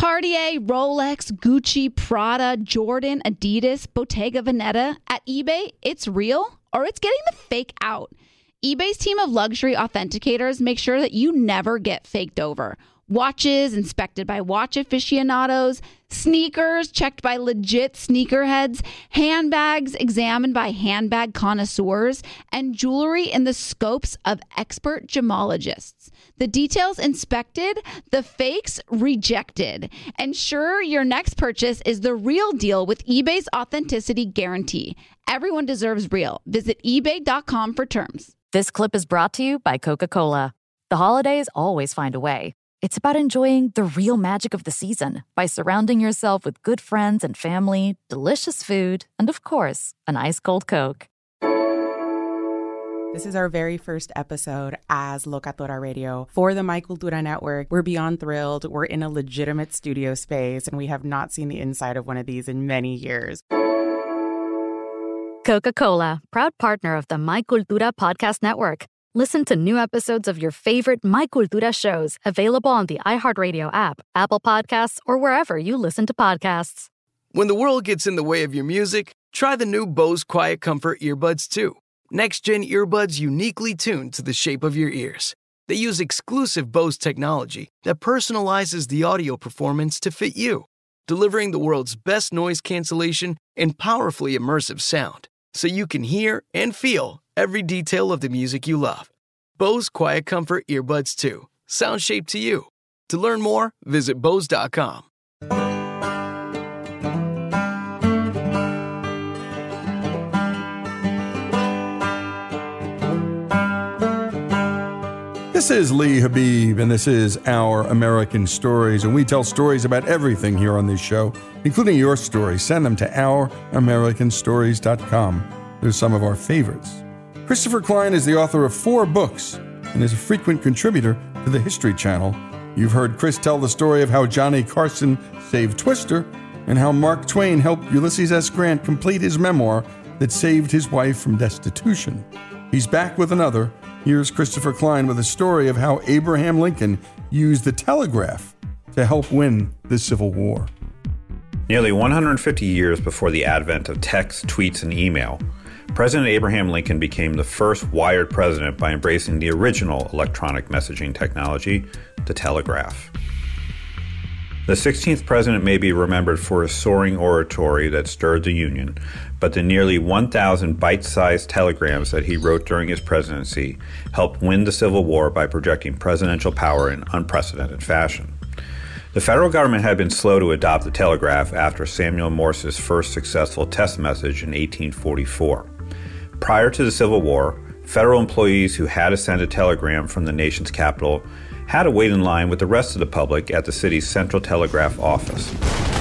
Cartier, Rolex, Gucci, Prada, Jordan, Adidas, Bottega Veneta. At eBay, it's real or it's getting the fake out. eBay's team of luxury authenticators make sure that you never get faked over. Watches inspected by watch aficionados, sneakers checked by legit sneakerheads, handbags examined by handbag connoisseurs, and jewelry in the scopes of expert gemologists. The details inspected, the fakes rejected. Ensure your next purchase is the real deal with eBay's authenticity guarantee. Everyone deserves real. Visit ebay.com for terms. This clip is brought to you by Coca-Cola. The holidays always find a way. It's about enjoying the real magic of the season by surrounding yourself with good friends and family, delicious food, and of course, an ice cold Coke. This is our very first episode as Locatora Radio for the My Cultura Network. We're beyond thrilled. We're in a legitimate studio space, and we have not seen the inside of one of these in many years. Coca-Cola, proud partner of the My Cultura Podcast Network. Listen to new episodes of your favorite My Cultura shows available on the iHeartRadio app, Apple Podcasts, or wherever you listen to podcasts. When the world gets in the way of your music, try the new Bose Quiet Comfort earbuds 2. Next-gen earbuds uniquely tuned to the shape of your ears. They use exclusive Bose technology that personalizes the audio performance to fit you, delivering the world's best noise cancellation and powerfully immersive sound, so you can hear and feel every detail of the music you love. Bose Quiet Comfort Earbuds 2. Sound shaped to you. To learn more, visit Bose.com. This is Lee Habib, and this is Our American Stories, and we tell stories about everything here on this show, including your stories. Send them to ouramericanstories.com. They're some of our favorites. Christopher Klein is the author of 4 books and is a frequent contributor to the History Channel. You've heard Chris tell the story of how Johnny Carson saved Twister and how Mark Twain helped Ulysses S. Grant complete his memoir that saved his wife from destitution. He's back with another. Here's Christopher Klein with a story of how Abraham Lincoln used the telegraph to help win the Civil War. Nearly 150 years before the advent of text, tweets, and email, President Abraham Lincoln became the first wired president by embracing the original electronic messaging technology, the telegraph. The 16th president may be remembered for his soaring oratory that stirred the Union, but the nearly 1,000 bite-sized telegrams that he wrote during his presidency helped win the Civil War by projecting presidential power in unprecedented fashion. The federal government had been slow to adopt the telegraph after Samuel Morse's first successful test message in 1844. Prior to the Civil War, federal employees who had to send a telegram from the nation's capital had to wait in line with the rest of the public at the city's Central Telegraph Office.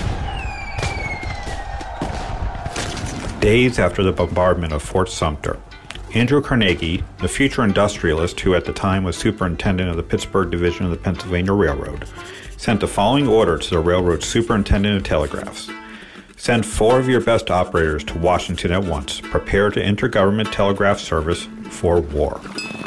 Days after the bombardment of Fort Sumter, Andrew Carnegie, the future industrialist who at the time was superintendent of the Pittsburgh Division of the Pennsylvania Railroad, sent the following order to the railroad superintendent of telegraphs. Send 4 of your best operators to Washington at once. Prepare to enter government telegraph service for war.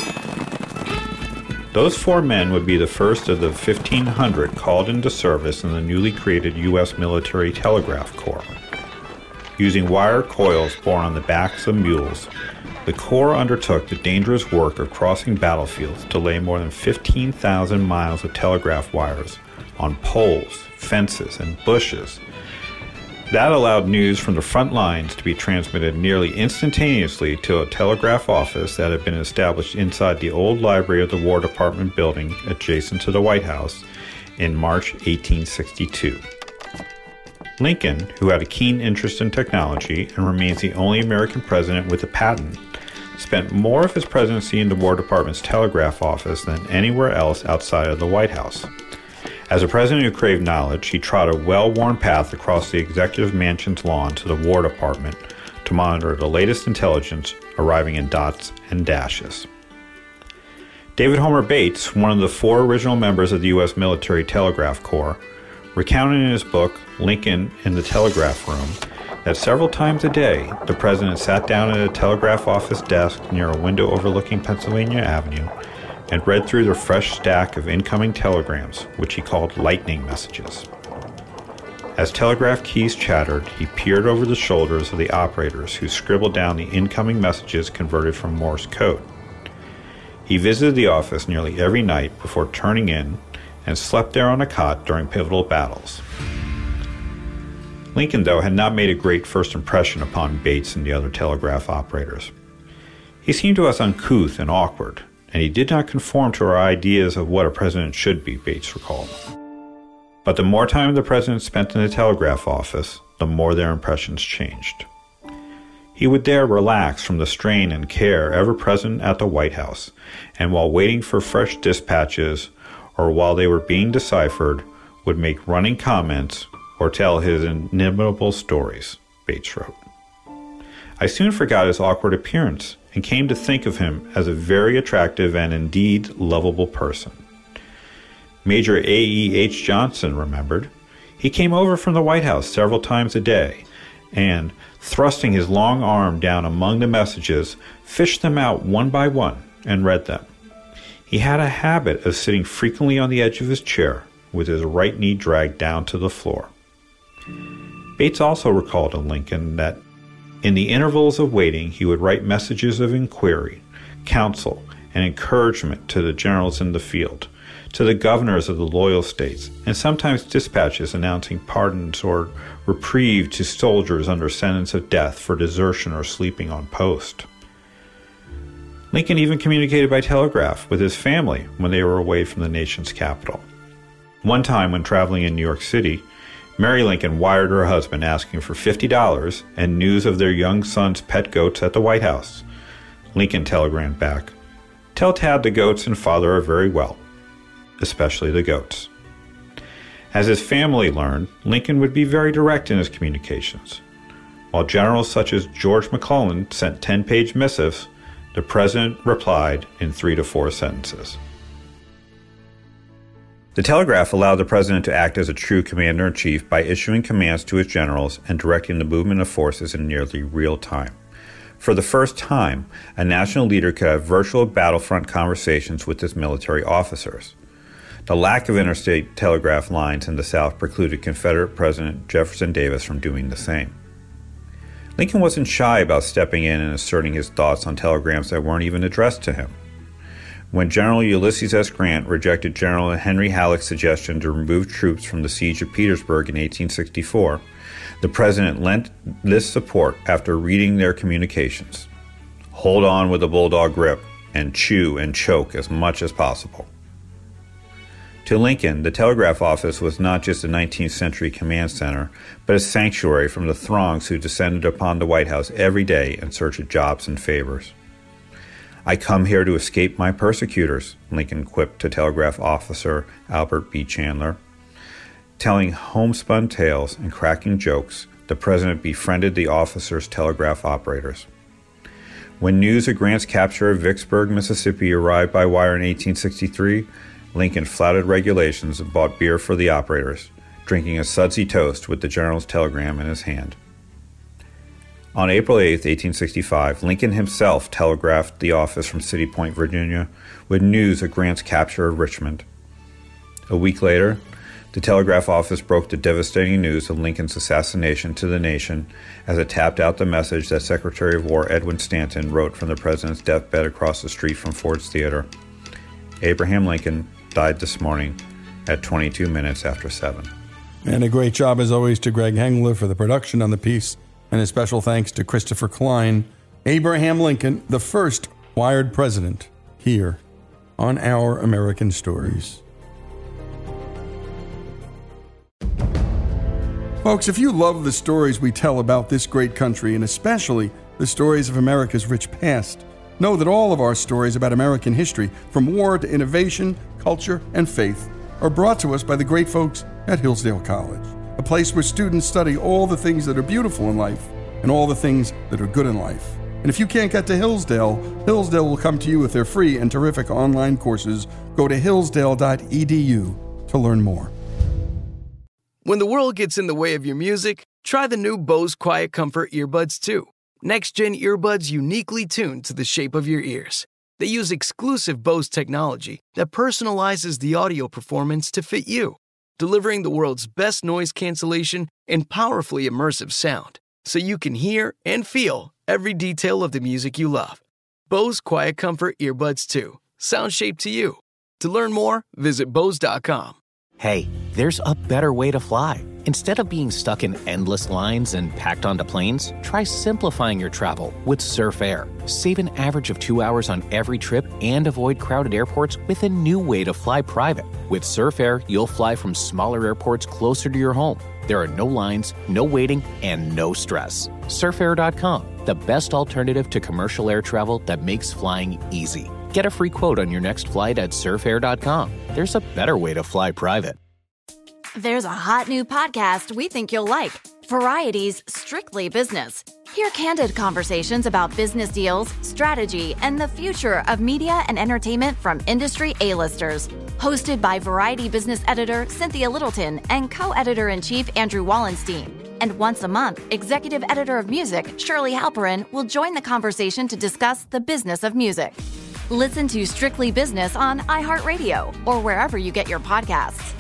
Those 4 men would be the first of the 1,500 called into service in the newly created U.S. Military Telegraph Corps. Using wire coils borne on the backs of mules, the Corps undertook the dangerous work of crossing battlefields to lay more than 15,000 miles of telegraph wires on poles, fences, and bushes. That allowed news from the front lines to be transmitted nearly instantaneously to a telegraph office that had been established inside the old library of the War Department building adjacent to the White House in March 1862. Lincoln, who had a keen interest in technology and remains the only American president with a patent, spent more of his presidency in the War Department's telegraph office than anywhere else outside of the White House. As a president who craved knowledge, he trod a well-worn path across the executive mansion's lawn to the War Department to monitor the latest intelligence arriving in dots and dashes. David Homer Bates, one of the 4 original members of the U.S. Military Telegraph Corps, recounted in his book, Lincoln in the Telegraph Room, that several times a day the president sat down at a telegraph office desk near a window overlooking Pennsylvania Avenue and read through the fresh stack of incoming telegrams, which he called lightning messages. As telegraph keys chattered, he peered over the shoulders of the operators who scribbled down the incoming messages converted from Morse code. He visited the office nearly every night before turning in and slept there on a cot during pivotal battles. Lincoln, though, had not made a great first impression upon Bates and the other telegraph operators. He seemed to us uncouth and awkward, and he did not conform to our ideas of what a president should be, Bates recalled. But the more time the president spent in the telegraph office, the more their impressions changed. He would there relax from the strain and care ever present at the White House, and while waiting for fresh dispatches or while they were being deciphered, would make running comments or tell his inimitable stories, Bates wrote. I soon forgot his awkward appearance and came to think of him as a very attractive and indeed lovable person. Major A.E.H. Johnson remembered. He came over from the White House several times a day and, thrusting his long arm down among the messages, fished them out one by one and read them. He had a habit of sitting frequently on the edge of his chair with his right knee dragged down to the floor. Bates also recalled to Lincoln that in the intervals of waiting he would write messages of inquiry, counsel, and encouragement to the generals in the field, to the governors of the loyal states, and sometimes dispatches announcing pardons or reprieve to soldiers under sentence of death for desertion or sleeping on post. Lincoln even communicated by telegraph with his family when they were away from the nation's capital. One time when traveling in New York City, Mary Lincoln wired her husband asking for $50 and news of their young son's pet goats at the White House. Lincoln telegrammed back, "Tell Tad the goats and father are very well, especially the goats." As his family learned, Lincoln would be very direct in his communications. While generals such as George McClellan sent 10-page missives, the president replied in 3 to 4 sentences. The telegraph allowed the president to act as a true commander-in-chief by issuing commands to his generals and directing the movement of forces in nearly real time. For the first time, a national leader could have virtual battlefront conversations with his military officers. The lack of interstate telegraph lines in the South precluded Confederate President Jefferson Davis from doing the same. Lincoln wasn't shy about stepping in and asserting his thoughts on telegrams that weren't even addressed to him. When General Ulysses S. Grant rejected General Henry Halleck's suggestion to remove troops from the siege of Petersburg in 1864, the president lent this support after reading their communications. Hold on with a bulldog grip and chew and choke as much as possible. To Lincoln, the telegraph office was not just a 19th century command center, but a sanctuary from the throngs who descended upon the White House every day in search of jobs and favors. "I come here to escape my persecutors," Lincoln quipped to telegraph officer Albert B. Chandler. Telling homespun tales and cracking jokes, the president befriended the officers' telegraph operators. When news of Grant's capture of Vicksburg, Mississippi arrived by wire in 1863, Lincoln flouted regulations and bought beer for the operators, drinking a sudsy toast with the general's telegram in his hand. On April 8, 1865, Lincoln himself telegraphed the office from City Point, Virginia, with news of Grant's capture of Richmond. A week later, the telegraph office broke the devastating news of Lincoln's assassination to the nation as it tapped out the message that Secretary of War Edwin Stanton wrote from the president's deathbed across the street from Ford's Theater. Abraham Lincoln died this morning at 22 minutes after 7. And a great job, as always, to Greg Hengler for the production on the piece. And a special thanks to Christopher Klein, Abraham Lincoln, the first wired president, here on Our American Stories. Folks, if you love the stories we tell about this great country, and especially the stories of America's rich past, know that all of our stories about American history, from war to innovation, culture, and faith, are brought to us by the great folks at Hillsdale College. A place where students study all the things that are beautiful in life and all the things that are good in life. And if you can't get to Hillsdale, Hillsdale will come to you with their free and terrific online courses. Go to hillsdale.edu to learn more. When the world gets in the way of your music, try the new Bose Quiet Comfort earbuds 2. Next-gen earbuds uniquely tuned to the shape of your ears. They use exclusive Bose technology that personalizes the audio performance to fit you. delivering the world's best noise cancellation and powerfully immersive sound, so you can hear and feel every detail of the music you love. Bose Quiet Comfort Earbuds 2. Sound shaped to you. To learn more, visit Bose.com. Hey, there's a better way to fly. Instead of being stuck in endless lines and packed onto planes, try simplifying your travel with Surf Air. Save an average of 2 hours on every trip and avoid crowded airports with a new way to fly private. With Surf Air, you'll fly from smaller airports closer to your home. There are no lines, no waiting, and no stress. Surfair.com, the best alternative to commercial air travel that makes flying easy. Get a free quote on your next flight at surfair.com. There's a better way to fly private. There's a hot new podcast we think you'll like. Variety's Strictly Business. Hear candid conversations about business deals, strategy, and the future of media and entertainment from industry A-listers. Hosted by Variety business editor Cynthia Littleton and co-editor-in-chief Andrew Wallenstein. And once a month, executive editor of music Shirley Halperin will join the conversation to discuss the business of music. Listen to Strictly Business on iHeartRadio or wherever you get your podcasts.